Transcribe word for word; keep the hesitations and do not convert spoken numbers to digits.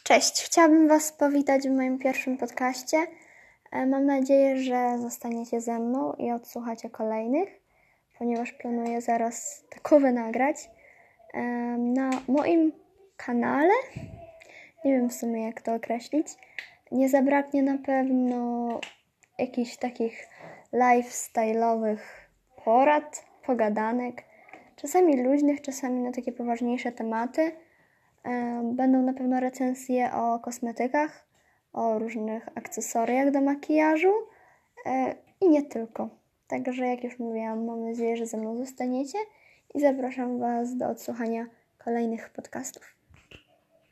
Cześć, chciałabym Was powitać w moim pierwszym podcaście. Mam nadzieję, że zostaniecie ze mną i odsłuchacie kolejnych, ponieważ planuję zaraz takowe nagrać. Na moim kanale, nie wiem w sumie jak to określić, nie zabraknie na pewno jakichś takich lifestyle'owych porad, pogadanek, czasami luźnych, czasami na takie poważniejsze tematy. Będą na pewno recenzje o kosmetykach, o różnych akcesoriach do makijażu i nie tylko. Także jak już mówiłam, mam nadzieję, że ze mną zostaniecie i zapraszam Was do odsłuchania kolejnych podcastów.